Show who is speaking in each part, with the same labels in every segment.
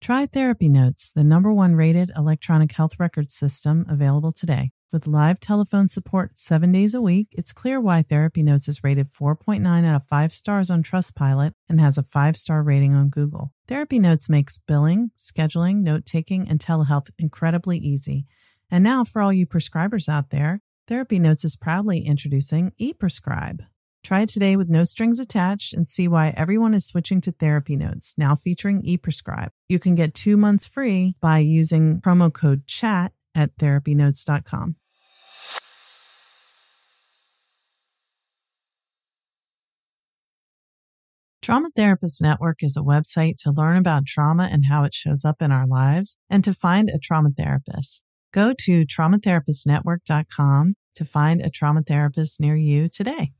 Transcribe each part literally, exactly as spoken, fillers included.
Speaker 1: Try Therapy Notes, the number one rated electronic health record system available today. With live telephone support seven days a week, it's clear why Therapy Notes is rated four point nine out of five stars on Trustpilot and has a five-star rating on Google. Therapy Notes makes billing, scheduling, note-taking, and telehealth incredibly easy. And now, for all you prescribers out there, Therapy Notes is proudly introducing ePrescribe. Try it today with no strings attached and see why everyone is switching to Therapy Notes, now featuring ePrescribe. You can get two months free by using promo code CHAT at therapy notes dot com. Trauma Therapist Network is a website to learn about trauma and how it shows up in our lives and to find a trauma therapist. Go to trauma therapist network dot com to find a trauma therapist near you today.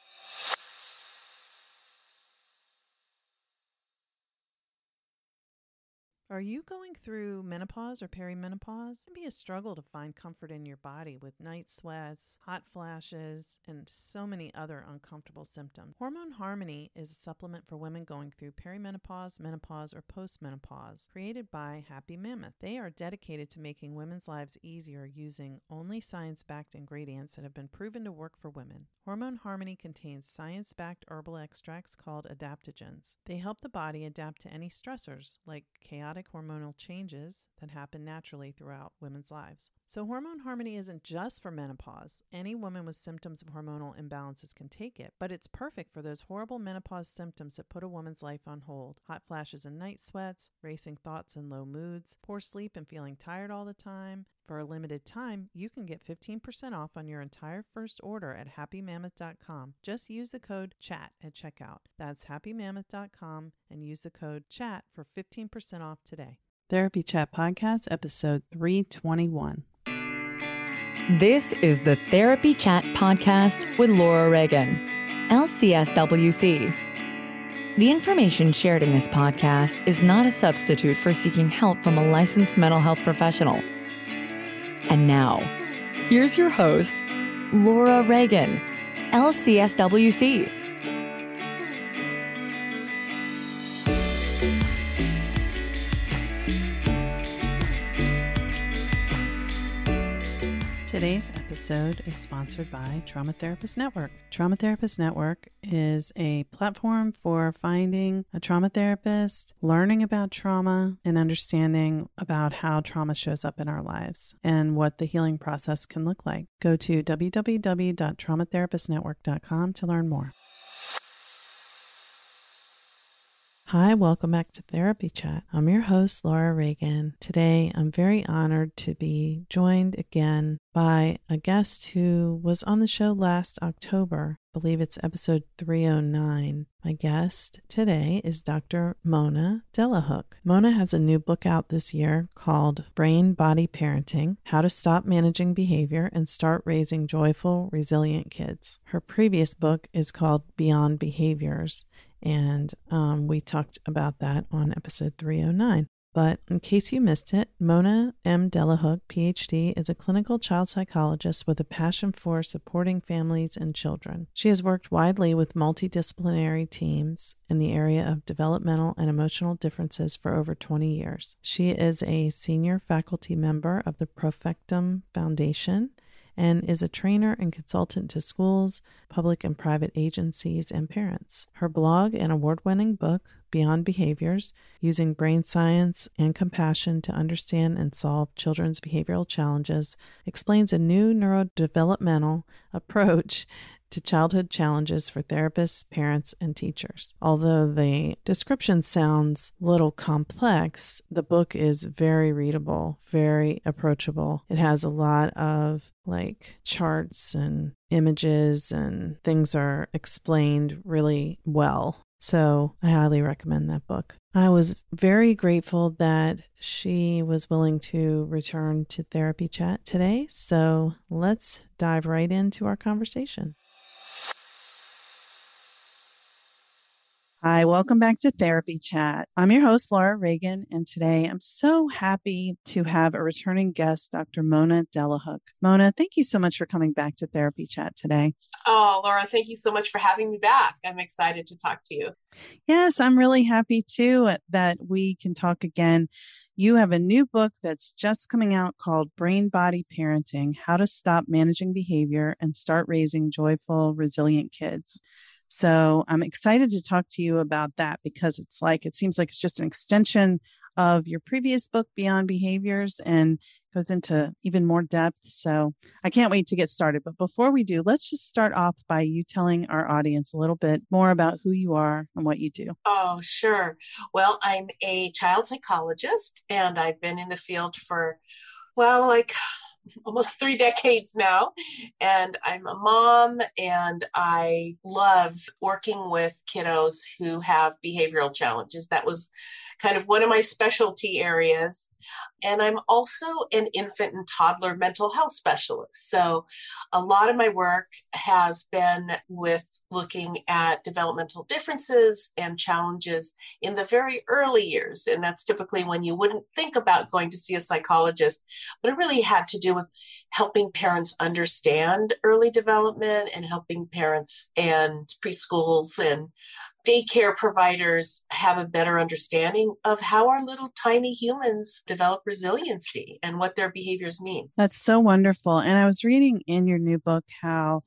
Speaker 1: Are you going through menopause or perimenopause? It can be a struggle to find comfort in your body with night sweats, hot flashes, and so many other uncomfortable symptoms. Hormone Harmony is a supplement for women going through perimenopause, menopause, or postmenopause, created by Happy Mammoth. They are dedicated to making women's lives easier using only science-backed ingredients that have been proven to work for women. Hormone Harmony contains science-backed herbal extracts called adaptogens. They help the body adapt to any stressors, like chaotic hormonal changes that happen naturally throughout women's lives. So Hormone Harmony isn't just for menopause. Any woman with symptoms of hormonal imbalances can take it, but it's perfect for those horrible menopause symptoms that put a woman's life on hold. Hot flashes and night sweats, racing thoughts and low moods, poor sleep and feeling tired all the time. For a limited time, you can get fifteen percent off on your entire first order at happy mammoth dot com. Just use the code CHAT at checkout. That's happy mammoth dot com and use the code CHAT for fifteen percent off today. Therapy Chat Podcast, episode three twenty-one.
Speaker 2: This is the Therapy Chat Podcast with Laura Reagan, L C S W C. The information shared in this podcast is not a substitute for seeking help from a licensed mental health professional. And now, here's your host, Laura Reagan, L C S W C.
Speaker 1: Today's episode is sponsored by Trauma Therapist Network. Trauma Therapist Network is a platform for finding a trauma therapist, learning about trauma, and understanding about how trauma shows up in our lives and what the healing process can look like. Go to w w w dot trauma therapist network dot com to learn more. Hi, welcome back to Therapy Chat. I'm your host, Laura Reagan. Today, I'm very honored to be joined again by a guest who was on the show last October. I believe it's episode three oh nine. My guest today is Doctor Mona Delahooke. Mona has a new book out this year called Brain Body Parenting: How to Stop Managing Behavior and Start Raising Joyful, Resilient Kids. Her previous book is called Beyond Behaviors, and um, we talked about that on episode three oh nine. But in case you missed it, Mona M. Delahooke, P H D, is a clinical child psychologist with a passion for supporting families and children. She has worked widely with multidisciplinary teams in the area of developmental and emotional differences for over twenty years. She is a senior faculty member of the Profectum Foundation and is a trainer and consultant to schools, public and private agencies, and parents. Her blog and award-winning book, Beyond Behaviors, Using Brain Science and Compassion to Understand and Solve Children's Behavioral Challenges, explains a new neurodevelopmental approach to childhood challenges for therapists, parents, and teachers. Although the description sounds a little complex, the book is very readable, very approachable. It has a lot of like charts and images, and things are explained really well. So I highly recommend that book. I was very grateful that she was willing to return to Therapy Chat today. So let's dive right into our conversation. Hi, welcome back to Therapy Chat. I'm your host, Laura Reagan, and today I'm so happy to have a returning guest, Doctor Mona Delahooke. Mona, thank you so much for coming back to Therapy Chat today.
Speaker 3: Oh, Laura, thank you so much for having me back. I'm excited to talk to you.
Speaker 1: Yes, I'm really happy too that we can talk again. You have a new book that's just coming out called Brain Body Parenting: How to Stop Managing Behavior and Start Raising Joyful, Resilient Kids. So I'm excited to talk to you about that because it's like, it seems like it's just an extension of your previous book, Beyond Behaviors, and goes into even more depth. So I can't wait to get started. But before we do, let's just start off by you telling our audience a little bit more about who you are and what you do.
Speaker 3: Oh, sure. Well, I'm a child psychologist, and I've been in the field for, well, like almost three decades now. And I'm a mom, and I love working with kiddos who have behavioral challenges. That was kind of one of my specialty areas. And I'm also an infant and toddler mental health specialist. So a lot of my work has been with looking at developmental differences and challenges in the very early years. And that's typically when you wouldn't think about going to see a psychologist, but it really had to do with helping parents understand early development and helping parents and preschools and daycare providers have a better understanding of how our little tiny humans develop resiliency and what their behaviors mean.
Speaker 1: That's so wonderful. And I was reading in your new book how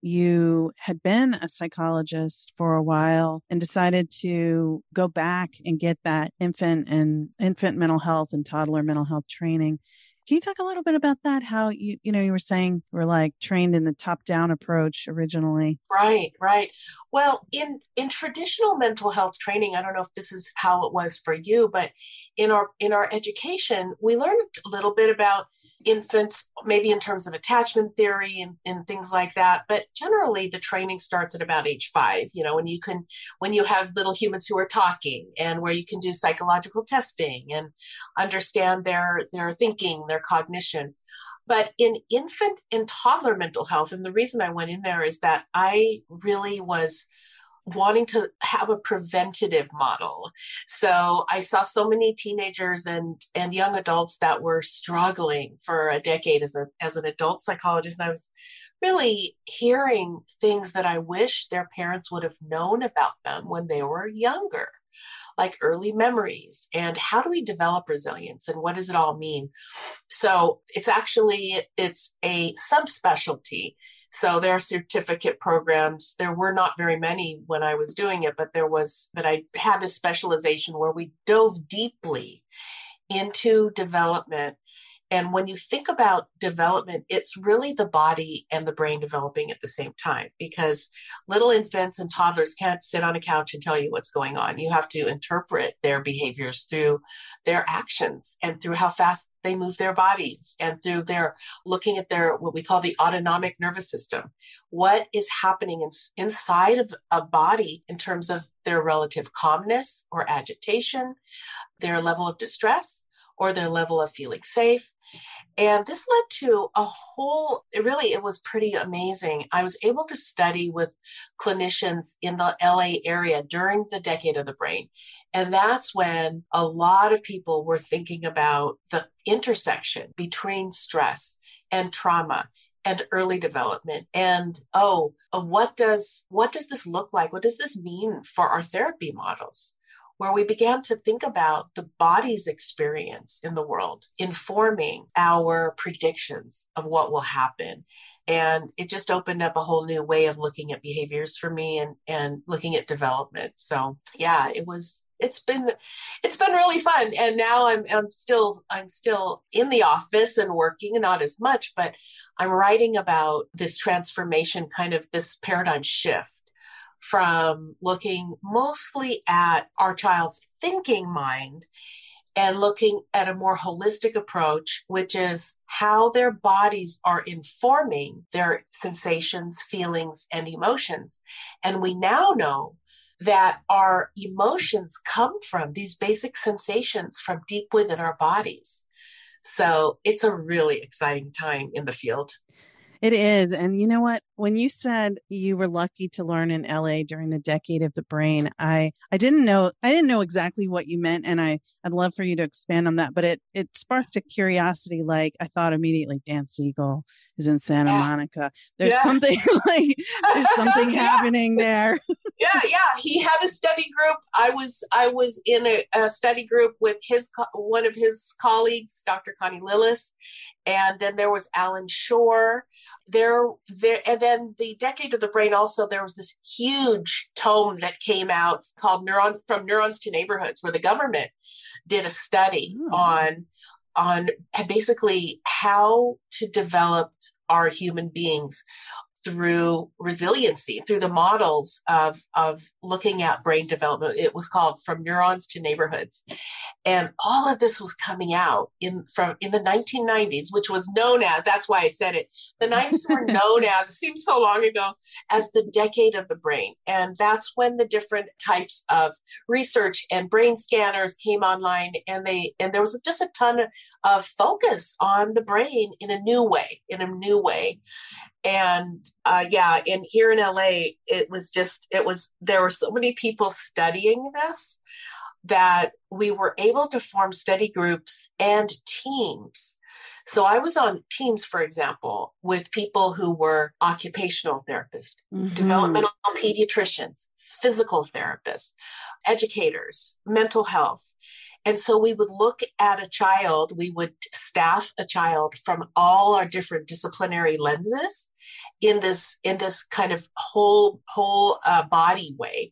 Speaker 1: you had been a psychologist for a while and decided to go back and get that infant and infant mental health and toddler mental health training. Can you talk a little bit about that? How you, you know, you were saying we're like trained in the top-down approach originally.
Speaker 3: Right, right. Well, in in traditional mental health training, I don't know if this is how it was for you, but in our in our education, we learned a little bit about infants, maybe in terms of attachment theory and, and things like that. But generally, the training starts at about age five. You know, when you can, when you have little humans who are talking, and where you can do psychological testing and understand their their thinking, their cognition. But in infant and toddler mental health, and the reason I went in there is that I really was wanting to have a preventative model. So I saw so many teenagers and, and young adults that were struggling for a decade as a as an adult psychologist. And I was really hearing things that I wish their parents would have known about them when they were younger, like early memories and how do we develop resilience and what does it all mean? So it's actually, it's a subspecialty. So there are certificate programs. There were not very many when I was doing it, but there was, but I had this specialization where we dove deeply into development. And when you think about development, it's really the body and the brain developing at the same time, because little infants and toddlers can't sit on a couch and tell you what's going on. You have to interpret their behaviors through their actions and through how fast they move their bodies and through their looking at their, what we call the autonomic nervous system. What is happening in, inside of a body in terms of their relative calmness or agitation, their level of distress, or their level of feeling safe. And this led to a whole, it really, it was pretty amazing. I was able to study with clinicians in the L A area during the Decade of the Brain. And that's when a lot of people were thinking about the intersection between stress and trauma and early development. And, oh, what does, what does this look like? What does this mean for our therapy models? Where we began to think about the body's experience in the world, informing our predictions of what will happen. And it just opened up a whole new way of looking at behaviors for me and, and looking at development. So yeah, it was, it's been, it's been really fun. And now I'm, I'm still, I'm still in the office and working, not as much, but I'm writing about this transformation, kind of this paradigm shift from looking mostly at our child's thinking mind and looking at a more holistic approach, which is how their bodies are informing their sensations, feelings, and emotions. And we now know that our emotions come from these basic sensations from deep within our bodies. So it's a really exciting time in the field.
Speaker 1: It is. And you know what? When you said you were lucky to learn in L A during the decade of the brain, I, I didn't know, I didn't know exactly what you meant. And I, I'd love for you to expand on that, but it, it sparked a curiosity. Like I thought immediately, Dan Siegel is in Santa
Speaker 3: Yeah.
Speaker 1: Monica. There's
Speaker 3: Yeah.
Speaker 1: something like, there's something
Speaker 3: Yeah.
Speaker 1: happening there.
Speaker 3: Yeah, yeah. He had a study group. I was I was in a, a study group with his one of his colleagues, Doctor Connie Lillis, and then there was Alan Shore. There, there, and then the Decade of the Brain. Also, there was this huge tome that came out called "Neuron from Neurons to Neighborhoods," where the government did a study
Speaker 1: Hmm.
Speaker 3: on on basically how to develop our human beings through resiliency, through the models of, of looking at brain development. It was called From Neurons to Neighborhoods. And all of this was coming out in from in the nineteen nineties, which was known as, that's why I said it, the nineties were known as, it seems so long ago, as the decade of the brain. And that's when the different types of research and brain scanners came online, and they and there was just a ton of focus on the brain in a new way, in a new way. And uh, yeah, and here in L A, it was just, it was, there were so many people studying this that we were able to form study groups and teams. So I was on teams, for example, with people who were occupational therapists,
Speaker 1: Mhm.
Speaker 3: developmental pediatricians, physical therapists, educators, mental health. And so we would look at a child, we would staff a child from all our different disciplinary lenses in this in this kind of whole whole uh, body way.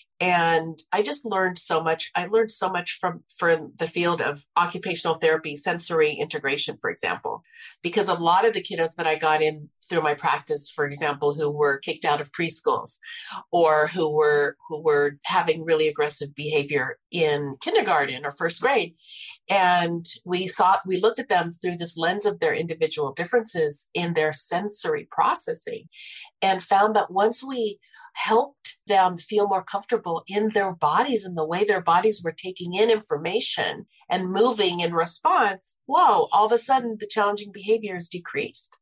Speaker 3: And I just learned so much. I learned so much from, from the field of occupational therapy, sensory integration, for example, because a lot of the kiddos that I got in through my practice, for example, who were kicked out of preschools or who were who were having really aggressive behavior in kindergarten or first grade. And we saw, we looked at them through this lens of their individual differences in their sensory processing, and found that once we helped them feel more comfortable in their bodies and the way their bodies were taking in information and moving in response, whoa, all of a sudden the challenging behaviors decreased.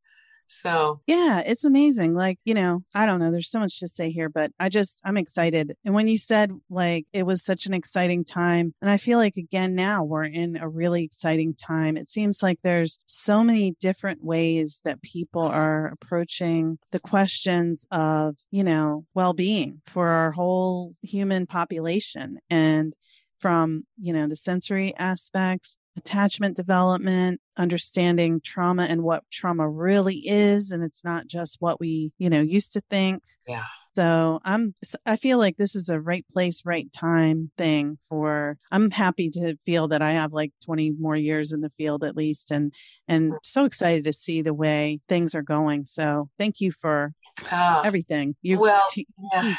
Speaker 3: So
Speaker 1: yeah, it's amazing. Like, you know, I don't know, there's so much to say here, but I just, I'm excited. And when you said like, it was such an exciting time, and I feel like again, now we're in a really exciting time. It seems like there's so many different ways that people are approaching the questions of, you know, well-being for our whole human population. And from, you know, the sensory aspects, attachment development, understanding trauma and what trauma really is. And it's not just what we, you know, used to think.
Speaker 3: yeah.
Speaker 1: So I'm, I feel like this is a right place, right time thing for, I'm happy to feel that I have like twenty more years in the field at least. And, and so excited to see the way things are going. So thank you for
Speaker 3: Uh,
Speaker 1: everything. You
Speaker 3: well,
Speaker 1: t-
Speaker 3: yeah.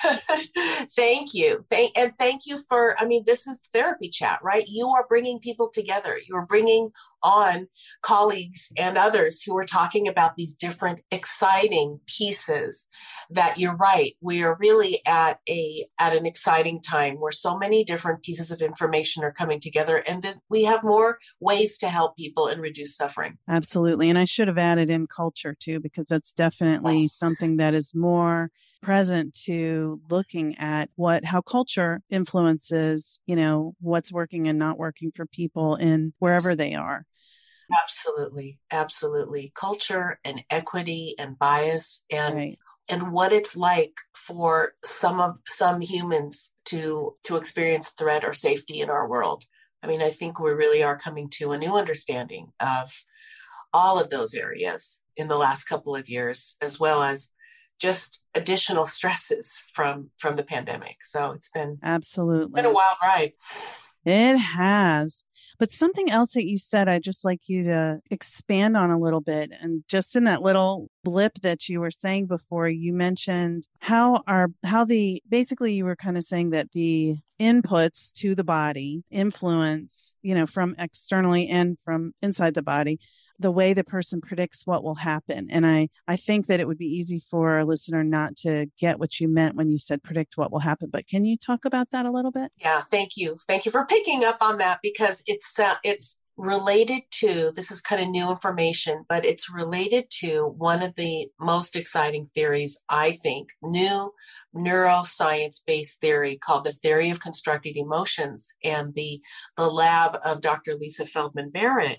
Speaker 3: Thank you. Thank, and thank you for, I mean, this is therapy chat, right? You are bringing people together. You are bringing on colleagues and others who are talking about these different exciting pieces that you're right. We are really at a, at an exciting time where so many different pieces of information are coming together, and that we have more ways to help people and reduce suffering.
Speaker 1: Absolutely. And I should have added in culture too, because that's definitely
Speaker 3: Yes.
Speaker 1: something that is more present to looking at what, how culture influences, you know, what's working and not working for people in wherever they are.
Speaker 3: Absolutely. Absolutely. Culture and equity and bias and
Speaker 1: Right.
Speaker 3: and what it's like for some of some humans to to experience threat or safety in our world. I mean, I think we really are coming to a new understanding of all of those areas in the last couple of years, as well as just additional stresses from from the pandemic. So it's been
Speaker 1: Absolutely.
Speaker 3: been a wild ride.
Speaker 1: It has. But something else that you said, I'd just like you to expand on a little bit. And just in that little blip that you were saying before, you mentioned how our, how the, basically you were kind of saying that the inputs to the body influence, you know, from externally and from inside the body, the way the person predicts what will happen. And I, I think that it would be easy for a listener not to get what you meant when you said predict what will happen. But can you talk about that a little bit?
Speaker 3: Yeah, thank you. Thank you for picking up on that, because it's uh, it's related to, this is kind of new information, but it's related to one of the most exciting theories, I think, new neuroscience-based theory called the theory of constructed emotions, and the, the lab of Doctor Lisa Feldman Barrett.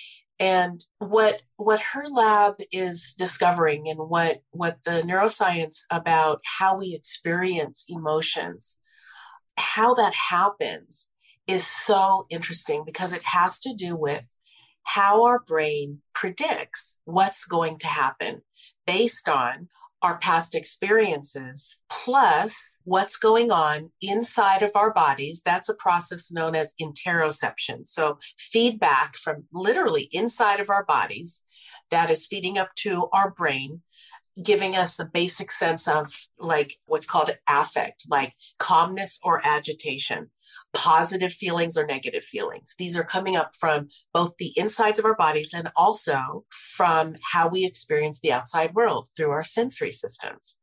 Speaker 3: And what what her lab is discovering, and what, what the neuroscience about how we experience emotions, how that happens, is so interesting, because it has to do with how our brain predicts what's going to happen based on our past experiences, plus what's going on inside of our bodies. That's a process known as interoception. So feedback from literally inside of our bodies that is feeding up to our brain, giving us a basic sense of like what's called affect, like calmness or agitation, positive feelings or negative feelings. These are coming up from both the insides of our bodies and also from how we experience the outside world through our sensory systems.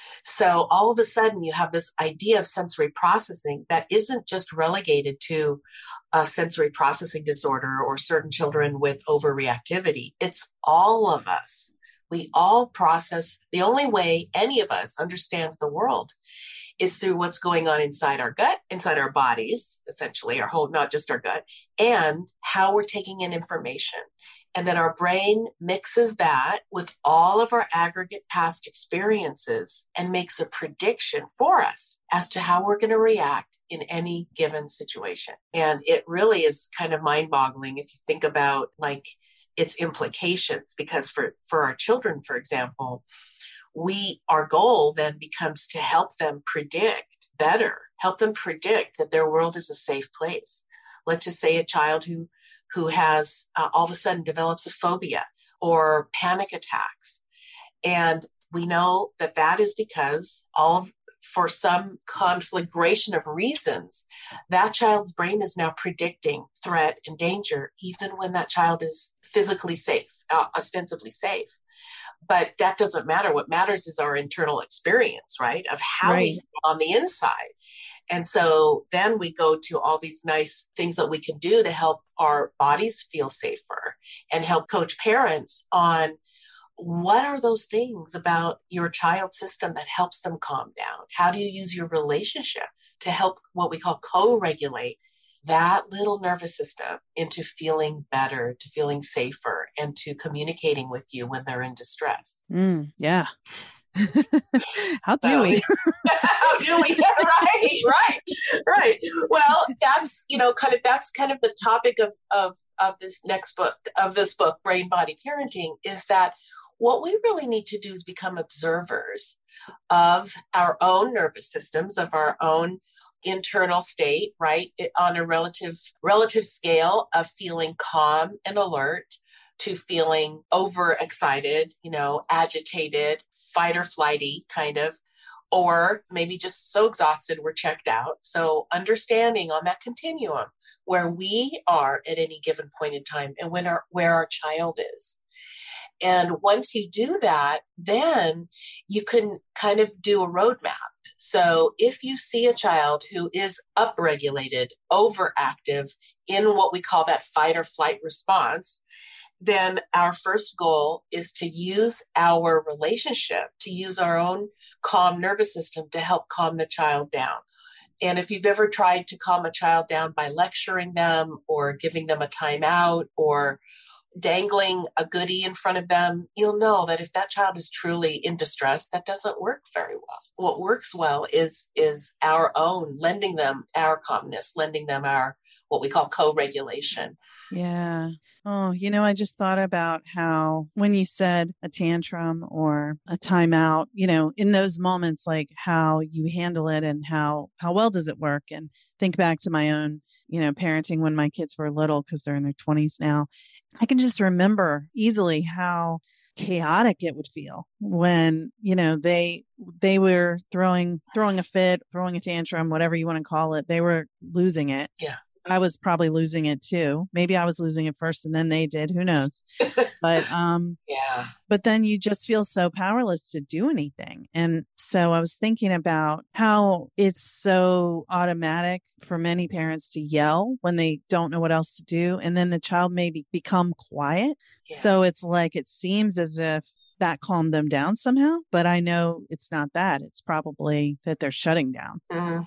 Speaker 3: So all of a sudden you have this idea of sensory processing that isn't just relegated to a sensory processing disorder or certain children with overreactivity. It's all of us. We all process. The only way any of us understands the world is through what's going on inside our gut, inside our bodies, essentially, our whole, not just our gut, and how we're taking in information. And then our brain mixes that with all of our aggregate past experiences and makes a prediction for us as to how we're going to react in any given situation. And it really is kind of mind-boggling if you think about like its implications, because for, for our children, for example, we, our goal then becomes to help them predict better, help them predict that their world is a safe place. Let's just say a child who, who has uh, all of a sudden develops a phobia or panic attacks. And we know that that is because all of, for some conflagration of reasons, that child's brain is now predicting threat and danger, even when that child is physically safe, uh, ostensibly safe. But that doesn't matter. What matters is our internal experience, right? Of how right. we feel on the inside. And so then we go to all these nice things that we can do to help our bodies feel safer and help coach parents on what are those things about your child's system that helps them calm down? How do you use your relationship to help what we call co-regulate that little nervous system into feeling better, to feeling safer, and to communicating with you when they're in distress?
Speaker 1: Mm, yeah. How do so, we?
Speaker 3: How do we? right, right, right. Well, that's, you know, kind of, that's kind of the topic of, of, of this next book, of this book, Brain Body Parenting, is that what we really need to do is become observers of our own nervous systems, of our own internal state, right? It, on a relative, relative scale of feeling calm and alert to feeling overexcited, you know, agitated, fight or flighty kind of, or maybe just so exhausted we're checked out. So understanding on that continuum where we are at any given point in time and when our, where our child is. And once you do that, then you can kind of do a roadmap. So if you see a child who is upregulated, overactive in what we call that fight or flight response, then our first goal is to use our relationship, to use our own calm nervous system to help calm the child down. And if you've ever tried to calm a child down by lecturing them or giving them a timeout or dangling a goodie in front of them, you'll know that if that child is truly in distress, that doesn't work very well. What works well is, is our own, lending them our calmness, lending them our, what we call co-regulation.
Speaker 1: Yeah. Oh, you know, I just thought about how when you said a tantrum or a timeout, you know, in those moments, like how you handle it and how, how well does it work? And think back to my own, you know, parenting when my kids were little, because they're in their twenties now. I can just remember easily how chaotic it would feel when, you know, they, they were throwing, throwing a fit, throwing a tantrum, whatever you want to call it. They were losing it.
Speaker 3: Yeah.
Speaker 1: I was probably losing it too. Maybe I was losing it first and then they did. Who knows? But um,
Speaker 3: yeah.
Speaker 1: But then you just feel so powerless to do anything. And so I was thinking about how it's so automatic for many parents to yell when they don't know what else to do. And then the child may be, become quiet.
Speaker 3: Yes.
Speaker 1: So it's like it seems as if that calmed them down somehow. But I know it's not that. It's probably that they're shutting down.
Speaker 3: Mm.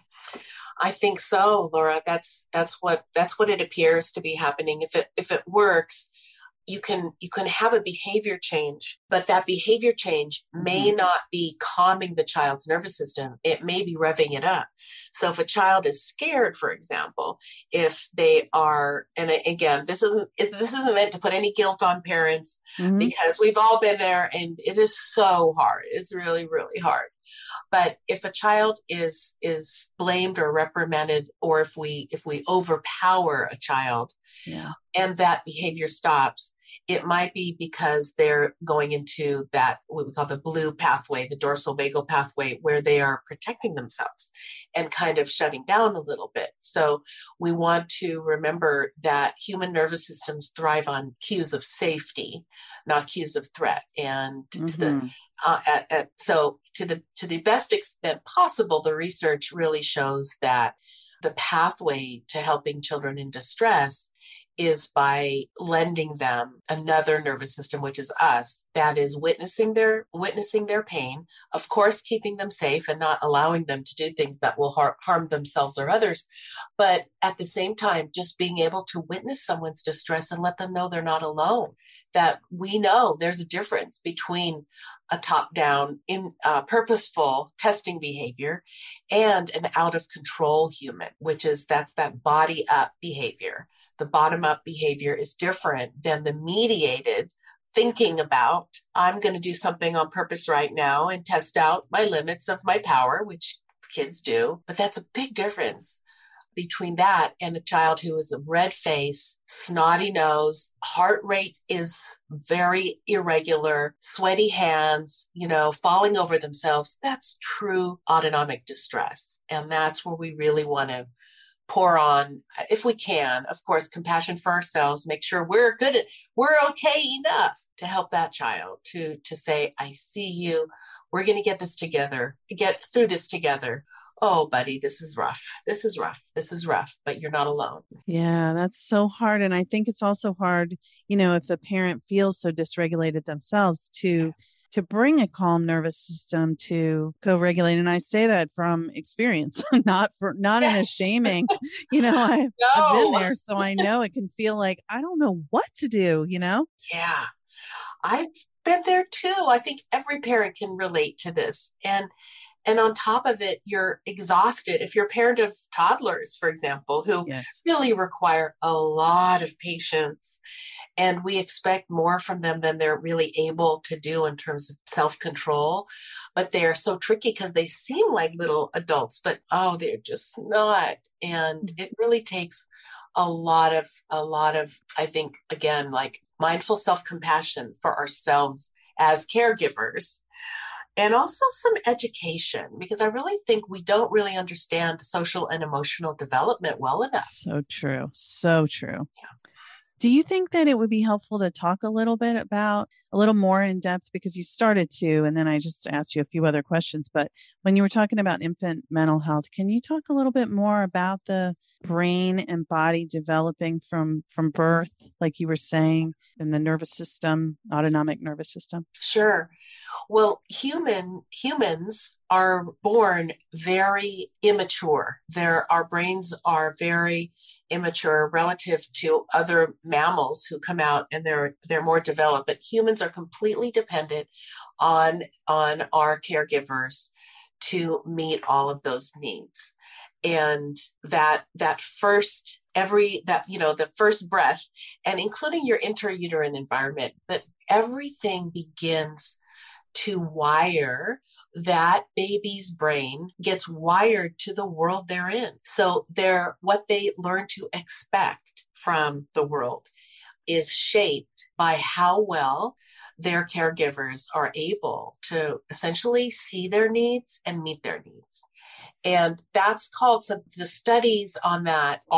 Speaker 3: I think so, Laura. That's that's what that's what it appears to be happening. If it if it works, you can you can have a behavior change, but that behavior change may
Speaker 1: Mhm.
Speaker 3: not be calming the child's nervous system. It may be revving it up. So if a child is scared, for example, if they are, and again, this isn't this isn't meant to put any guilt on parents,
Speaker 1: Mhm.
Speaker 3: because we've all been there, and it is so hard. It's really, really hard. But if a child is is blamed or reprimanded, or if we if we overpower a child,
Speaker 1: Yeah.
Speaker 3: and that behavior stops, it might be because they're going into that, what we call the blue pathway, the dorsal vagal pathway, where they are protecting themselves and kind of shutting down a little bit. So we want to remember that human nervous systems thrive on cues of safety, not cues of threat. And to
Speaker 1: Mhm.
Speaker 3: the uh, at, at, so to the to the best extent possible, the research really shows that the pathway to helping children in distress is by lending them another nervous system, which is us, that is witnessing their witnessing their pain, of course, keeping them safe and not allowing them to do things that will har- harm themselves or others. But at the same time, just being able to witness someone's distress and let them know they're not alone, that we know there's a difference between a top-down, in uh, purposeful testing behavior and an out-of-control human, which is that's that body-up behavior. The bottom-up behavior is different than the mediated thinking about, I'm going to do something on purpose right now and test out my limits of my power, which kids do. But that's a big difference between that and a child who is a red face, snotty nose, heart rate is very irregular, sweaty hands, you know, falling over themselves. That's true autonomic distress. And that's where we really want to pour on, if we can, of course, compassion for ourselves, make sure we're good at, we're okay enough to help that child to, to say, I see you, we're going to get this together, get through this together. Oh, buddy, this is rough. This is rough. This is rough, but you're not alone.
Speaker 1: Yeah, that's so hard. And I think it's also hard, you know, if the parent feels so dysregulated themselves to to bring a calm nervous system to co-regulate. And I say that from experience, not for not yes. in a shaming, you know, I,
Speaker 3: no.
Speaker 1: I've been there. So I know it can feel like, I don't know what to do, you know?
Speaker 3: Yeah, I've been there too. I think every parent can relate to this. And And on top of it, you're exhausted. If you're a parent of toddlers, for example, who yes. really require a lot of patience, and we expect more from them than they're really able to do in terms of self-control, but they're so tricky because they seem like little adults, but oh, they're just not. And it really takes a lot of, a lot of, I think, again, like mindful self-compassion for ourselves as caregivers. And also some education, because I really think we don't really understand social and emotional development well enough.
Speaker 1: So true. So true.
Speaker 3: Yeah.
Speaker 1: Do you think that it would be helpful to talk a little bit about a little more in depth, because you started to, and then I just asked you a few other questions, but when you were talking about infant mental health, can you talk a little bit more about the brain and body developing from, from birth, like you were saying, in the nervous system, autonomic nervous system?
Speaker 3: Sure. Well, human humans are born very immature. Their, our brains are very immature relative to other mammals who come out and they're they're more developed. But humans are completely dependent on on our caregivers to meet all of those needs. And that that first every that you know the first breath, and including your intrauterine environment, but everything begins to wire that baby's brain, gets wired to the world they're in. So they're what they learn to expect from the world is shaped by how well their caregivers are able to essentially see their needs and meet their needs. And that's called, so the studies on that are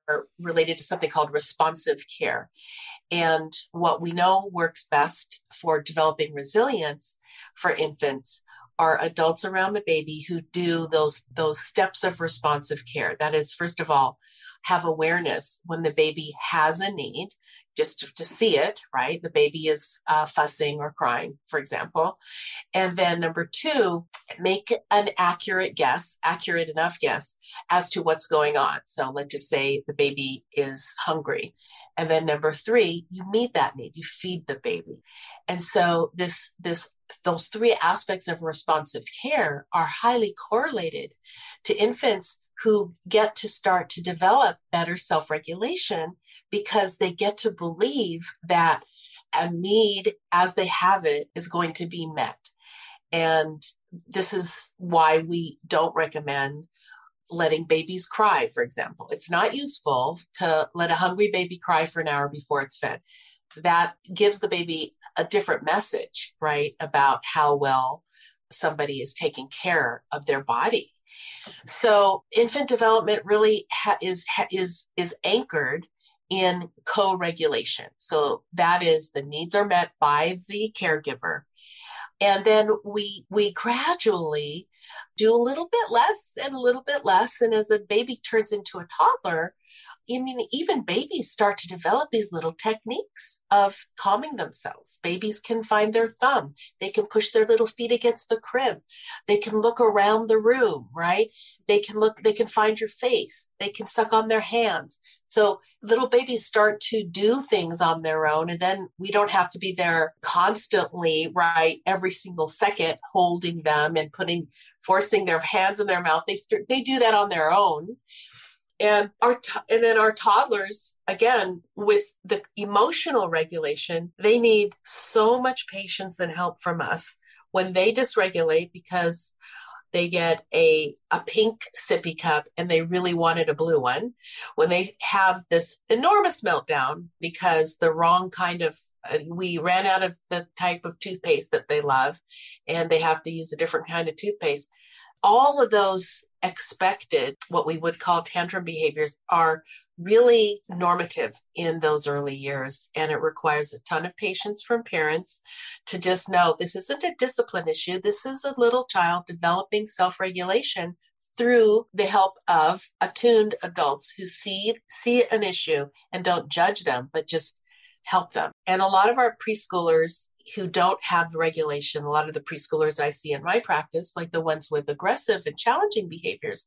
Speaker 3: related to something called responsive care. And what we know works best for developing resilience for infants are adults around the baby who do those, those steps of responsive care. That is, first of all, have awareness when the baby has a need, just to, to see it, right? The baby is uh, fussing or crying, for example. And then number two, make an accurate guess, accurate enough guess as to what's going on. So let's just say the baby is hungry. And then number three, you meet that need, you feed the baby. And so this, this, those three aspects of responsive care are highly correlated to infants who get to start to develop better self-regulation because they get to believe that a need as they have it is going to be met. And this is why we don't recommend letting babies cry, for example. It's not useful to let a hungry baby cry for an hour before it's fed. That gives the baby a different message, right, about how well somebody is taking care of their body. So infant development really ha- is ha- is is anchored in co-regulation. So that is, the needs are met by the caregiver, and then we we gradually do a little bit less and a little bit less. And as a baby turns into a toddler, I mean, even babies start to develop these little techniques of calming themselves. Babies can find their thumb. They can push their little feet against the crib. They can look around the room, right? They can look, they can find your face. They can suck on their hands. So little babies start to do things on their own. And then we don't have to be there constantly, right? Every single second holding them and putting, forcing their hands in their mouth. They start, they do that on their own. And our to- and then our toddlers, again, with the emotional regulation, they need so much patience and help from us when they dysregulate because they get a, a pink sippy cup and they really wanted a blue one. When they have this enormous meltdown because the wrong kind of, uh, we ran out of the type of toothpaste that they love and they have to use a different kind of toothpaste. All of those expected, what we would call tantrum behaviors, are really normative in those early years. And it requires a ton of patience from parents to just know this isn't a discipline issue. This is a little child developing self-regulation through the help of attuned adults who see, see an issue and don't judge them, but just help them. And a lot of our preschoolers who don't have the regulation, a lot of the preschoolers I see in my practice, like the ones with aggressive and challenging behaviors,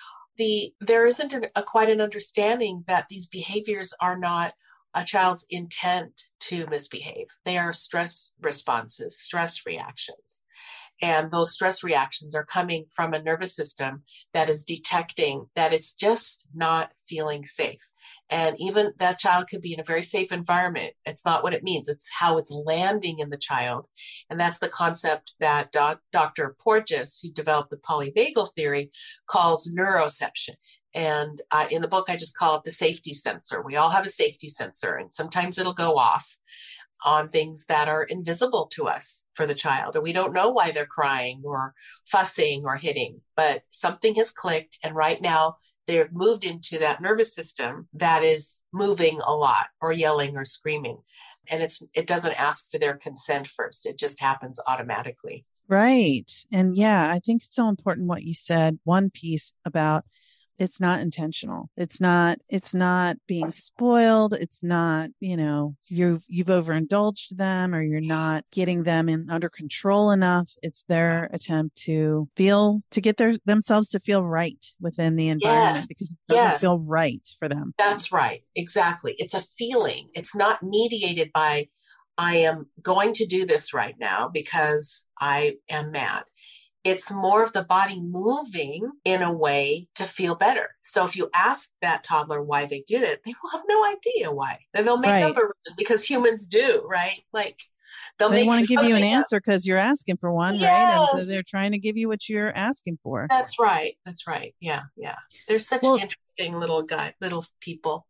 Speaker 3: the there isn't an, a quite an understanding that these behaviors are not a child's intent to misbehave. They are stress responses, stress reactions. And those stress reactions are coming from a nervous system that is detecting that it's just not feeling safe. And even that child could be in a very safe environment. It's not what it means. It's how it's landing in the child. And that's the concept that doc, Doctor Porges, who developed the polyvagal theory, calls neuroception. And uh, in the book, I just call it the safety sensor. We all have a safety sensor, and sometimes it'll go off on things that are invisible to us for the child. And we don't know why they're crying or fussing or hitting, but something has clicked. And right now they've moved into that nervous system that is moving a lot or yelling or screaming. And it's it doesn't ask for their consent first. It just happens automatically.
Speaker 1: Right. And yeah, I think it's so important what you said. One piece about it's not intentional. It's not, it's not being spoiled. It's not, you know, you've, you've overindulged them or you're not getting them in under control enough. It's their attempt to feel, to get their themselves to feel right within the environment
Speaker 3: Yes.
Speaker 1: because it doesn't
Speaker 3: Yes.
Speaker 1: feel right for them.
Speaker 3: That's right. Exactly. It's a feeling. It's not mediated by, I am going to do this right now because I am mad. It's more of the body moving in a way to feel better. So if you ask that toddler why they did it, they will have no idea why. Then they'll make
Speaker 1: Right.
Speaker 3: up a reason because humans do, right? Like they'll
Speaker 1: They
Speaker 3: make
Speaker 1: want to give you an
Speaker 3: something up.
Speaker 1: answer because you're asking for one, right? And so
Speaker 3: Yes.
Speaker 1: they're trying to give you what you're asking for.
Speaker 3: That's right. That's right. Yeah. Yeah. They're such
Speaker 1: Well-
Speaker 3: interesting little guy, little people.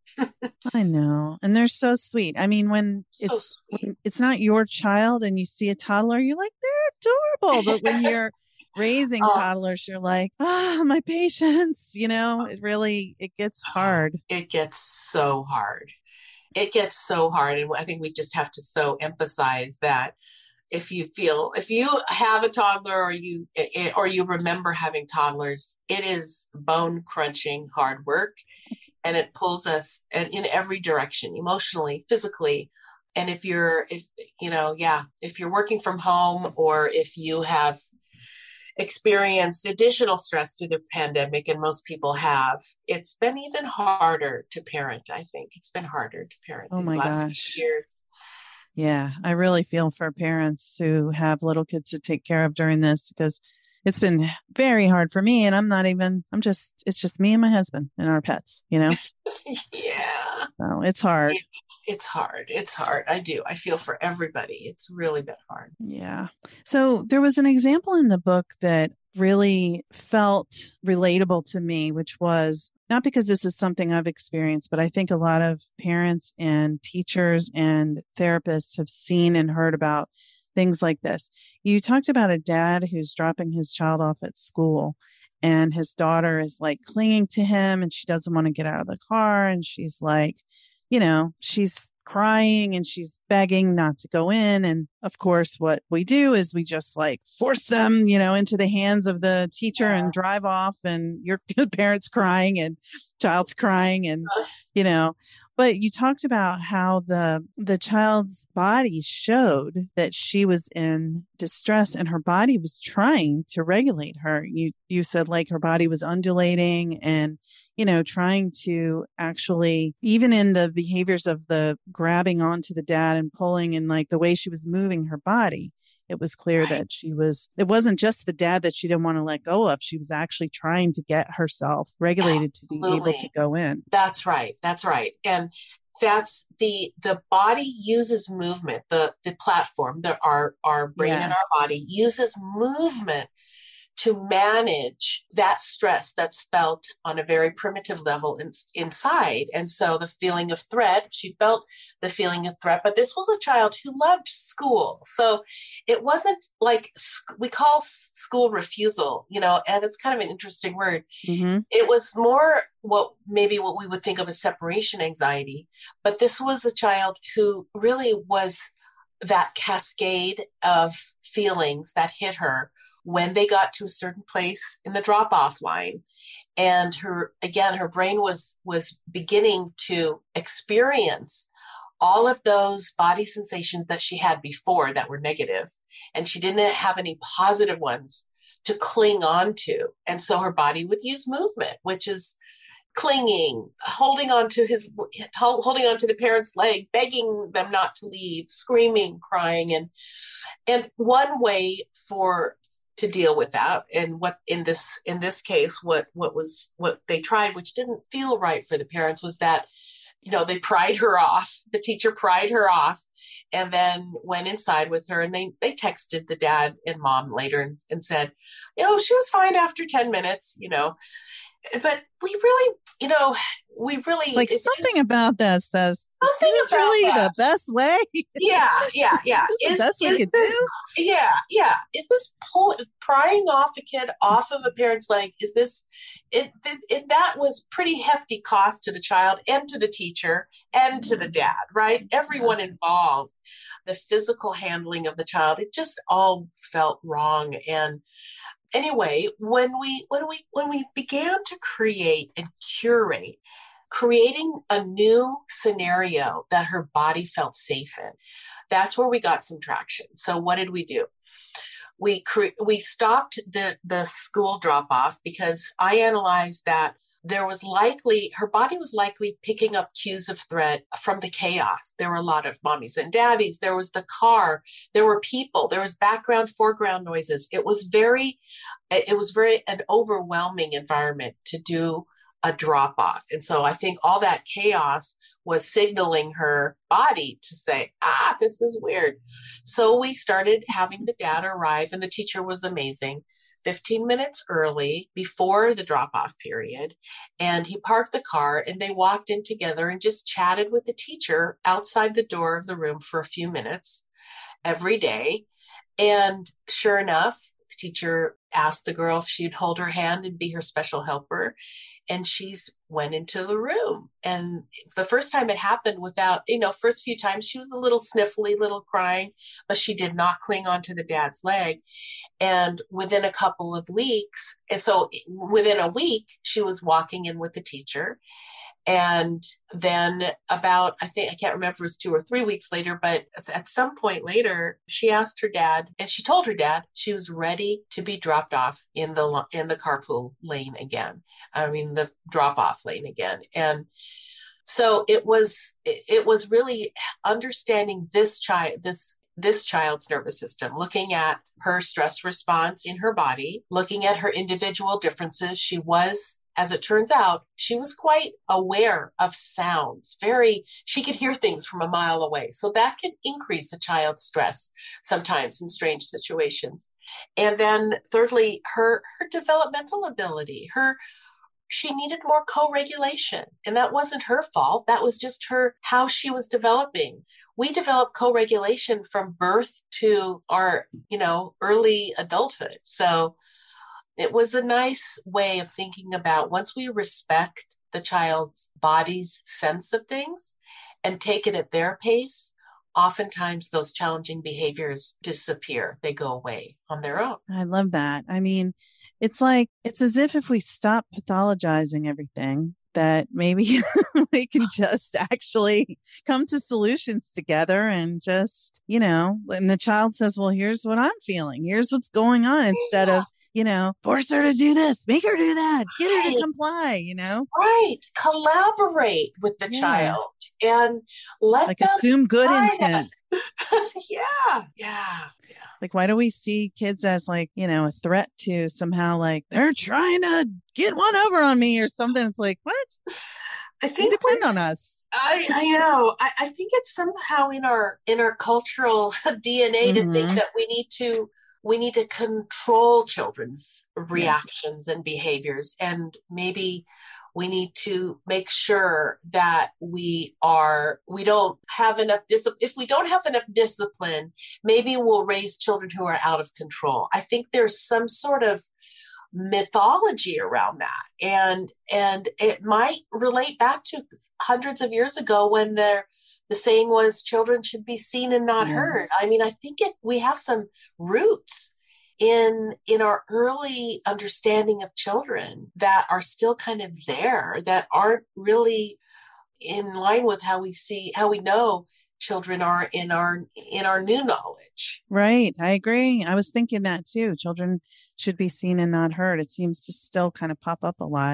Speaker 1: I know. And they're so sweet. I mean, when
Speaker 3: So
Speaker 1: it's
Speaker 3: sweet.
Speaker 1: when it's not your child and you see a toddler, you're like, they're adorable. But when you're raising
Speaker 3: uh,
Speaker 1: toddlers, you're like, ah, oh, my patience, you know, it really, it gets hard.
Speaker 3: It gets so hard. It gets so hard. And I think we just have to so emphasize that if you feel, if you have a toddler or you, or you remember having toddlers, it is bone crunching hard work. And it pulls us in every direction, emotionally, physically. And if you're, if, you know, yeah, if you're working from home or if you have experienced additional stress through the pandemic, and most people have, it's been even harder to parent. I think it's been harder to parent
Speaker 1: Oh
Speaker 3: these
Speaker 1: my
Speaker 3: last
Speaker 1: gosh.
Speaker 3: few years.
Speaker 1: Yeah, I really feel for parents who have little kids to take care of during this, because it's been very hard for me. And I'm not even, I'm just, it's just me and my husband and our pets, you know?
Speaker 3: Yeah.
Speaker 1: So it's hard.
Speaker 3: It's hard. It's hard. I do. I feel for everybody. It's really been hard.
Speaker 1: Yeah. So there was an example in the book that really felt relatable to me, which was not because this is something I've experienced, but I think a lot of parents and teachers and therapists have seen and heard about things like this. You talked about a dad who's dropping his child off at school, and his daughter is like clinging to him and she doesn't want to get out of the car. And she's like, you know, she's crying and she's begging not to go in. And of course, what we do is we just like force them, you know, into the hands of the teacher yeah. and drive off, and your parents crying and child's crying and, you know, but you talked about how the, the child's body showed that she was in distress and her body was trying to regulate her. You, you said like her body was undulating and, you know, trying to actually, even in the behaviors of the grabbing onto the dad and pulling and like the way she was moving her body, it was clear right. that she was, it wasn't just the dad that she didn't want to let go of. She was actually trying to get herself regulated Absolutely. to be able to go in.
Speaker 3: That's right. That's right. And that's the, the body uses movement, the, the platform, the, our, our brain yeah. and our body uses movement to manage that stress that's felt on a very primitive level in, inside. And so the feeling of threat, she felt the feeling of threat, but this was a child who loved school. So it wasn't like we call school refusal, you know, and it's kind of an interesting word. Mm-hmm. It was more what maybe what we would think of as separation anxiety, but this was a child who really was that cascade of feelings that hit her when they got to a certain place in the drop-off line. And her, again, her brain was, was beginning to experience all of those body sensations that she had before that were negative. And she didn't have any positive ones to cling on to. And so her body would use movement, which is clinging, holding on to his, holding on to the parent's leg, begging them not to leave, screaming, crying. And, and one way for, to deal with that, and what in this in this case what what was what they tried, which didn't feel right for the parents, was that, you know, they pried her off, the teacher pried her off, and then went inside with her, and they they texted the dad and mom later and, and said, you know, she was fine after ten minutes, you know. But we really, you know, we really...
Speaker 1: It's like it, something about that says, is this really that. the best way?
Speaker 3: Yeah, yeah, yeah.
Speaker 1: is, is the best we could
Speaker 3: this,
Speaker 1: do?
Speaker 3: Yeah, yeah. Is this pull, prying off a kid off of a parent's leg, is this... It, it, it That was pretty hefty cost to the child and to the teacher and to the dad, right? Everyone involved. The physical handling of the child, it just all felt wrong. And anyway, when we when we when we began to create and curate, creating a new scenario that her body felt safe in, that's where we got some traction. So what did we do? We cre- we stopped the the school drop off because I analyzed that there was likely, her body was likely picking up cues of threat from the chaos. There were a lot of mommies and daddies. There was the car. There were people. There was background, foreground noises. It was very, it was very an overwhelming environment to do a drop off. And so I think all that chaos was signaling her body to say, ah, this is weird. So we started having the dad arrive, and the teacher was amazing. fifteen minutes early before the drop-off period. And he parked the car, and they walked in together and just chatted with the teacher outside the door of the room for a few minutes every day. And sure enough, the teacher asked the girl if she'd hold her hand and be her special helper. And she's went into the room. And the first time it happened without, you know, first few times she was a little sniffly, little crying, but she did not cling onto the dad's leg. And within a couple of weeks, and so within a week, she was walking in with the teacher. And then about, I think, I can't remember if it was two or three weeks later, but at some point later, she asked her dad, and she told her dad she was ready to be dropped off in the in the carpool lane again. I mean, the drop off lane again. And so it was, it was really understanding this child, this this child's nervous system, looking at her stress response in her body, looking at her individual differences. She was, as it turns out, she was quite aware of sounds. Very, she could hear things from a mile away. So that can increase a child's stress sometimes in strange situations. And then thirdly, her, her developmental ability, her, she needed more co-regulation. And that wasn't her fault. That was just her, how she was developing. We develop co-regulation from birth to our, you know, early adulthood. So it was a nice way of thinking about, once we respect the child's body's sense of things and take it at their pace, oftentimes those challenging behaviors disappear. They go away on their own.
Speaker 1: I love that. I mean, it's like, it's as if if we stop pathologizing everything, that maybe we can just actually come to solutions together and just, you know, and the child says, well, here's what I'm feeling. Here's what's going on, instead
Speaker 3: Yeah.
Speaker 1: of, you know, force her to do this, make her do that, get her
Speaker 3: Right.
Speaker 1: to comply, you know?
Speaker 3: Right. Collaborate with the
Speaker 1: Yeah.
Speaker 3: child and let
Speaker 1: Like
Speaker 3: them
Speaker 1: assume good
Speaker 3: guide
Speaker 1: intent.
Speaker 3: us. yeah. Yeah. Yeah.
Speaker 1: Like, why do we see kids as like, you know, a threat to somehow, like they're trying to get one over on me or something? It's like, what?
Speaker 3: I
Speaker 1: They
Speaker 3: think
Speaker 1: depend on
Speaker 3: we're-
Speaker 1: us.
Speaker 3: I, I know. I, I think it's somehow in our in our cultural D N A to think
Speaker 1: Mhm.
Speaker 3: that we need to we need to control children's reactions and behaviors, and maybe we need to make sure that we are we don't have enough discipline. If we don't have enough discipline, maybe we'll raise children who are out of control. I think there's some sort of mythology around that, and and it might relate back to hundreds of years ago when there the saying was children should be seen and not heard.
Speaker 1: Yes.
Speaker 3: I mean, I think it we have some roots in in our early understanding of children that are still kind of there, that aren't really in line with how we see how we know children are in our in our new knowledge.
Speaker 1: Right. I agree. I was thinking that too. Children should be seen and not heard. It seems to still kind of pop up a lot.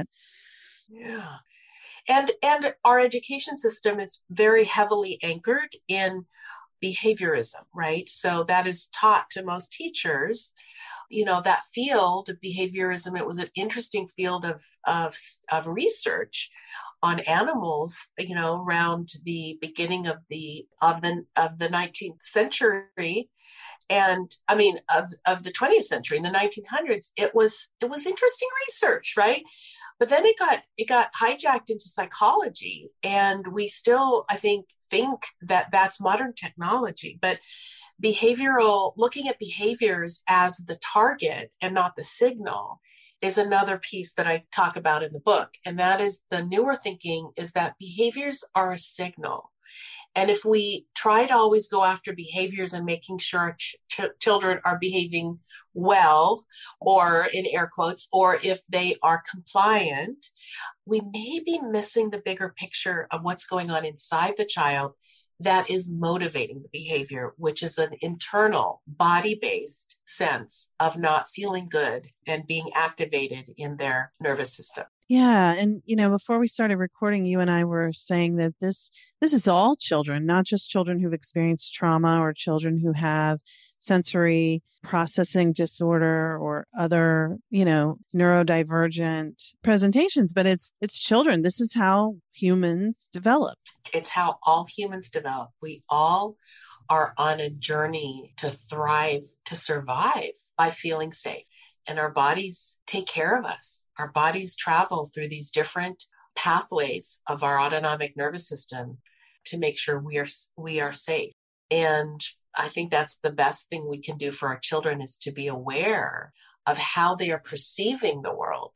Speaker 3: Yeah. And and our education system is very heavily anchored in behaviorism, right? So that is taught to most teachers. You know, that field of behaviorism, it was an interesting field of of, of research on animals, you know, around the beginning of the of the of the nineteenth century. And I mean, of, of the twentieth century, in the nineteen hundreds, it was it was interesting research, right? But then it got it got hijacked into psychology, and we still, I think, think that that's modern technology. But behavioral, looking at behaviors as the target and not the signal, is another piece that I talk about in the book. And that is the newer thinking is that behaviors are a signal. And if we try to always go after behaviors and making sure our ch- ch- children are behaving well, or in air quotes, or if they are compliant, we may be missing the bigger picture of what's going on inside the child that is motivating the behavior, which is an internal body-based sense of not feeling good and being activated in their nervous system.
Speaker 1: Yeah. And, you know, before we started recording, you and I were saying that this, this is all children, not just children who've experienced trauma or children who have sensory processing disorder or other, you know, neurodivergent presentations, but it's, it's children. This is how humans develop.
Speaker 3: It's how all humans develop. We all are on a journey to thrive, to survive by feeling safe. And our bodies take care of us. Our bodies travel through these different pathways of our autonomic nervous system to make sure we are we are safe. And I think that's the best thing we can do for our children, is to be aware of how they are perceiving the world,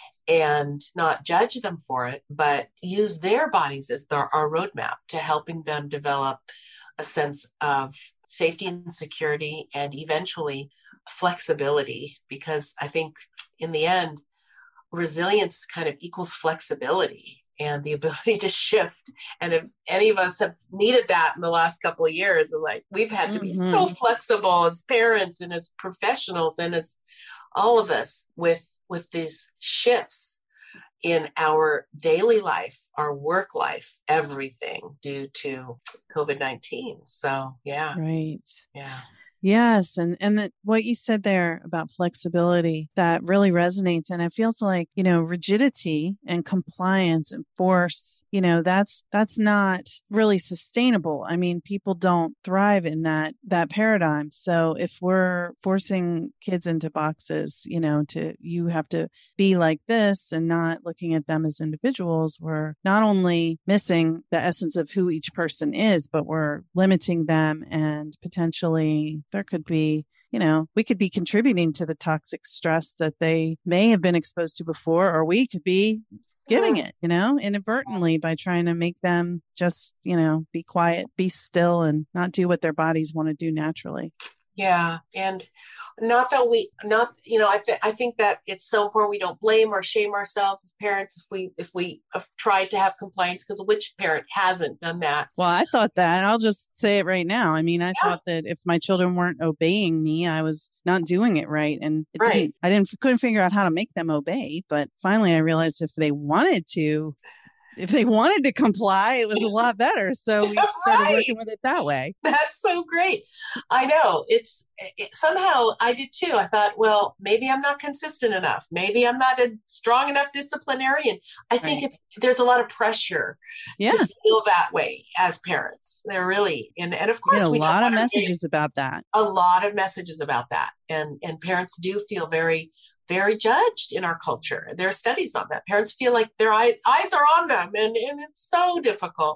Speaker 3: and not judge them for it, but use their bodies as their, our roadmap to helping them develop a sense of safety and security, and eventually flexibility. Because I think in the end, resilience kind of equals flexibility and the ability to shift. And if any of us have needed that in the last couple of years, like we've had to be mm-hmm. so flexible as parents and as professionals and as all of us with with these shifts in our daily life, our work life, everything due to COVID nineteen. So, yeah.
Speaker 1: Right.
Speaker 3: Yeah.
Speaker 1: Yes. And, and that what you said there about flexibility, that really resonates. And it feels like, you know, rigidity and compliance and force, you know, that's, that's not really sustainable. I mean, people don't thrive in that, that paradigm. So if we're forcing kids into boxes, you know, to, you have to be like this and not looking at them as individuals, we're not only missing the essence of who each person is, but we're limiting them, and potentially there could be, you know, we could be contributing to the toxic stress that they may have been exposed to before, or we could be giving it, you know, inadvertently by trying to make them just, you know, be quiet, be still, and not do what their bodies want to do naturally.
Speaker 3: Yeah. And not that we, not, you know, I, th- I think that it's so important we don't blame or shame ourselves as parents if we, if we have tried to have compliance, because which parent hasn't done that?
Speaker 1: Well, I thought that. I'll just say it right now. I mean, I yeah. thought that if my children weren't obeying me, I was not doing it right. And it
Speaker 3: right.
Speaker 1: didn't, I didn't, couldn't figure out how to make them obey. But finally I realized if they wanted to, if they wanted to comply, it was a lot better. So we started right. working with it that way.
Speaker 3: That's so great. I know it's it, somehow I did too. I thought, well, maybe I'm not consistent enough. Maybe I'm not a strong enough disciplinarian. I think right. it's, there's a lot of pressure
Speaker 1: yeah.
Speaker 3: to feel that way as parents. They're really, and, and of course,
Speaker 1: we,
Speaker 3: we
Speaker 1: a lot of messages about that.
Speaker 3: A lot of messages about that. And, and parents do feel very, very judged in our culture. There are studies on that. Parents feel like their eye, eyes are on them, and, and it's so difficult.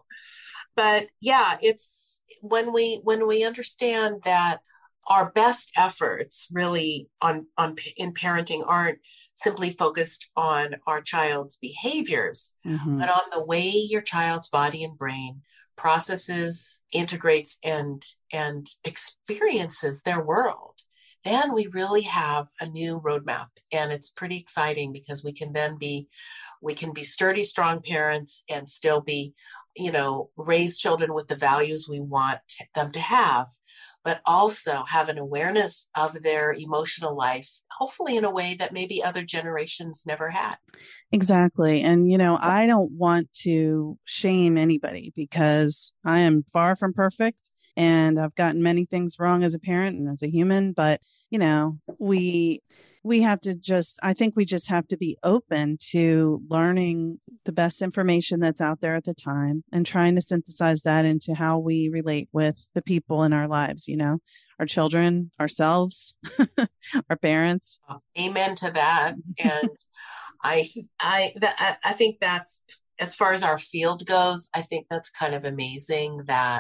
Speaker 3: But yeah, it's when we when we understand that our best efforts really on on in parenting aren't simply focused on our child's behaviors, mm-hmm. but on the way your child's body and brain processes, integrates, and and experiences their world. Then we really have a new roadmap, and it's pretty exciting because we can then be, we can be sturdy, strong parents and still be, you know, raise children with the values we want them to have, but also have an awareness of their emotional life, hopefully in a way that maybe other generations never had.
Speaker 1: Exactly. And, you know, I don't want to shame anybody because I am far from perfect. And I've gotten many things wrong as a parent and as a human, but, you know, we, we have to just, I think we just have to be open to learning the best information that's out there at the time and trying to synthesize that into how we relate with the people in our lives, you know, our children, ourselves, our parents.
Speaker 3: Amen to that. And I, I, that, I think that's, as far as our field goes, I think that's kind of amazing that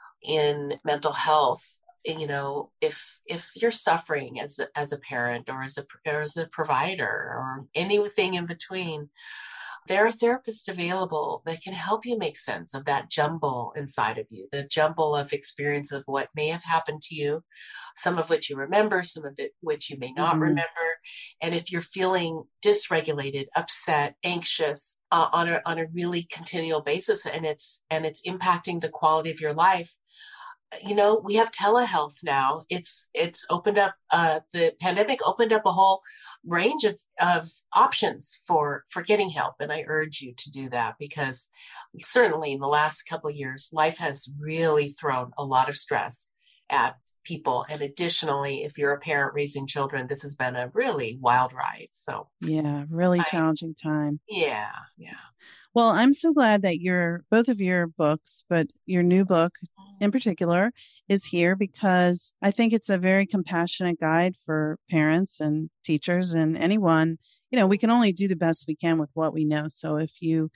Speaker 3: in mental health, you know, if if you're suffering as a, as a parent or as a or as a provider or anything in between, there are therapists available that can help you make sense of that jumble inside of you, the jumble of experience of what may have happened to you, some of which you remember, some of it which you may not mm-hmm. remember. And if you're feeling dysregulated, upset, anxious uh, on a on a really continual basis, and it's and it's impacting the quality of your life, you know, we have telehealth now. It's it's opened up, uh, the pandemic opened up a whole range of, of options for, for getting help. And I urge you to do that because certainly in the last couple of years, life has really thrown a lot of stress at people. And additionally, if you're a parent raising children, this has been a really wild ride. So
Speaker 1: yeah, really
Speaker 3: I,
Speaker 1: challenging time.
Speaker 3: Yeah. Yeah.
Speaker 1: Well, I'm so glad that your both of your books, but your new book in particular is here because I think it's a very compassionate guide for parents and teachers and anyone. You know, we can only do the best we can with what we know. So if you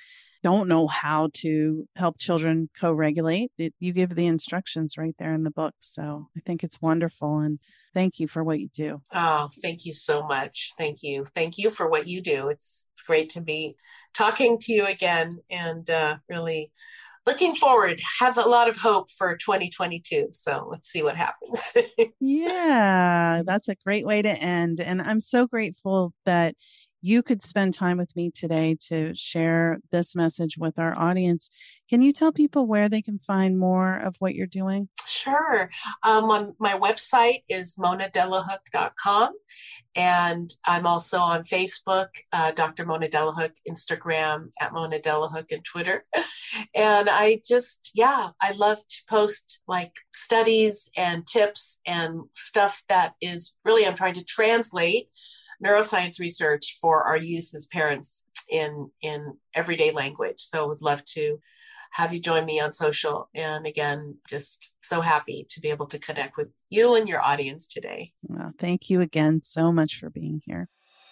Speaker 1: don't know how to help children co-regulate, it, you give the instructions right there in the book. So I think it's wonderful. And thank you for what you do.
Speaker 3: Oh, thank you so much. Thank you. Thank you for what you do. It's, it's great to be talking to you again, and uh, really looking forward. Have a lot of hope for twenty twenty-two. So let's see what happens.
Speaker 1: Yeah, that's a great way to end. And I'm so grateful that you could spend time with me today to share this message with our audience. Can you tell people where they can find more of what you're doing?
Speaker 3: Sure. Um, on my website is mona delahook dot com. And I'm also on Facebook, uh, Doctor Mona Delahook, Instagram at Mona Delahook, and Twitter. And I just, yeah, I love to post like studies and tips and stuff that is really, I'm trying to translate neuroscience research for our use as parents in, in everyday language. So would love to have you join me on social. And again, just so happy to be able to connect with you and your audience today.
Speaker 1: Well, thank you again so much for being here.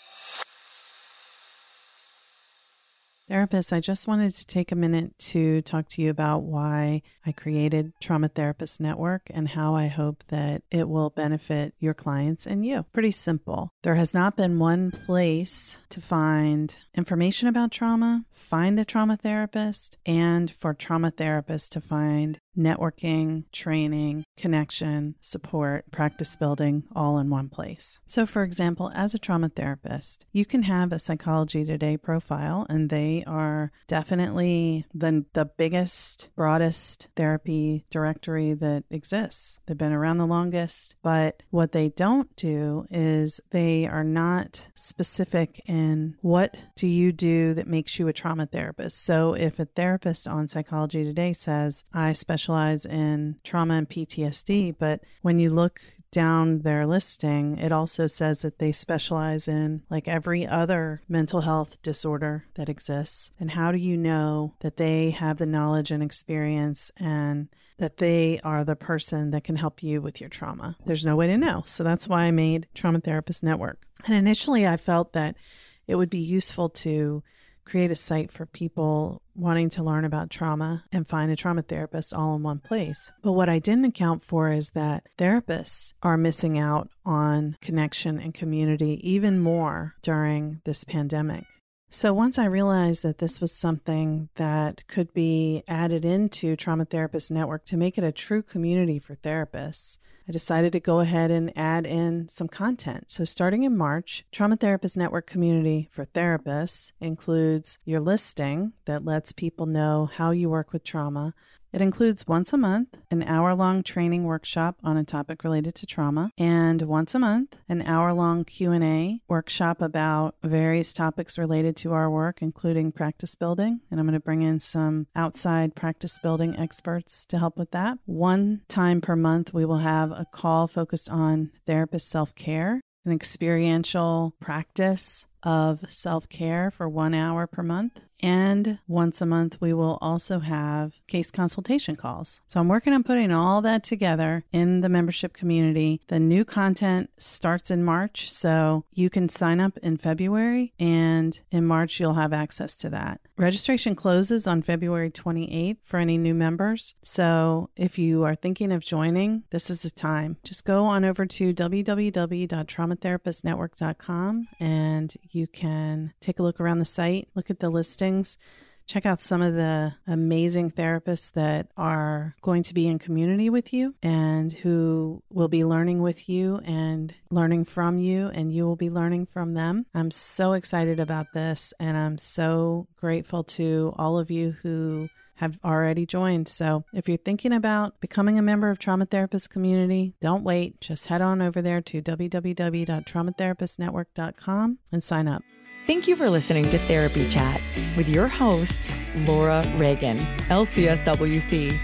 Speaker 1: Therapists, I just wanted to take a minute to talk to you about why I created Trauma Therapist Network and how I hope that it will benefit your clients and you. Pretty simple. There has not been one place to find information about trauma, find a trauma therapist, and for trauma therapists to find networking, training, connection, support, practice building, all in one place. So for example, as a trauma therapist, you can have a Psychology Today profile, and they are definitely the, the biggest, broadest therapy directory that exists. They've been around the longest, but what they don't do is they are not specific in what do you do that makes you a trauma therapist. So if a therapist on Psychology Today says, I specialize in trauma and P T S D, but when you look down their listing, it also says that they specialize in like every other mental health disorder that exists. And how do you know that they have the knowledge and experience and that they are the person that can help you with your trauma? There's no way to know. So that's why I made Trauma Therapist Network. And initially I felt that it would be useful to create a site for people wanting to learn about trauma and find a trauma therapist all in one place. But what I didn't account for is that therapists are missing out on connection and community even more during this pandemic. So once I realized that this was something that could be added into Trauma Therapist Network to make it a true community for therapists, I decided to go ahead and add in some content. So starting in March, Trauma Therapist Network Community for Therapists includes your listing that lets people know how you work with trauma. It includes once a month, an hour-long training workshop on a topic related to trauma, and once a month, an hour-long Q and A workshop about various topics related to our work, including practice building. And I'm going to bring in some outside practice building experts to help with that. One time per month, we will have a call focused on therapist self-care, an experiential practice of self-care for one hour per month. And once a month, we will also have case consultation calls. So I'm working on putting all that together in the membership community. The new content starts in March, so you can sign up in February, and in March, you'll have access to that. Registration closes on February twenty-eighth for any new members. So if you are thinking of joining, this is the time. Just go on over to w w w dot trauma therapist network dot com and you can take a look around the site, look at the listings, check out some of the amazing therapists that are going to be in community with you and who will be learning with you and learning from you, and you will be learning from them. I'm so excited about this, and I'm so grateful to all of you who have already joined. So if you're thinking about becoming a member of Trauma Therapist Community, don't wait. Just head on over there to w w w dot trauma therapist network dot com and sign up.
Speaker 2: Thank you for listening to Therapy Chat with your host, Laura Reagan, L C S W C.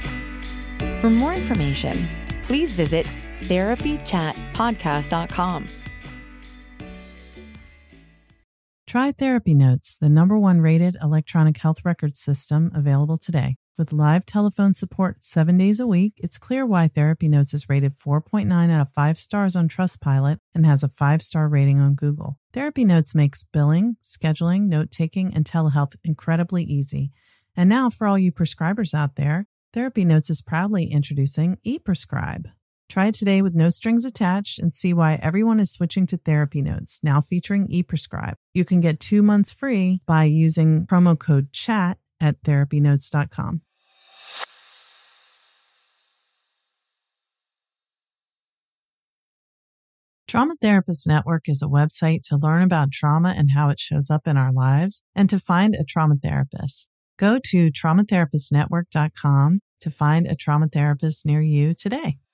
Speaker 2: For more information, please visit therapy chat podcast dot com.
Speaker 1: Try Therapy Notes, the number one rated electronic health record system available today. With live telephone support seven days a week, it's clear why Therapy Notes is rated four point nine out of five stars on Trustpilot and has a five-star rating on Google. Therapy Notes makes billing, scheduling, note-taking, and telehealth incredibly easy. And now for all you prescribers out there, Therapy Notes is proudly introducing ePrescribe. Try it today with no strings attached and see why everyone is switching to Therapy Notes, now featuring ePrescribe. You can get two months free by using promo code CHAT at therapy notes dot com. Trauma Therapist Network is a website to learn about trauma and how it shows up in our lives and to find a trauma therapist. Go to trauma therapist network dot com to find a trauma therapist near you today.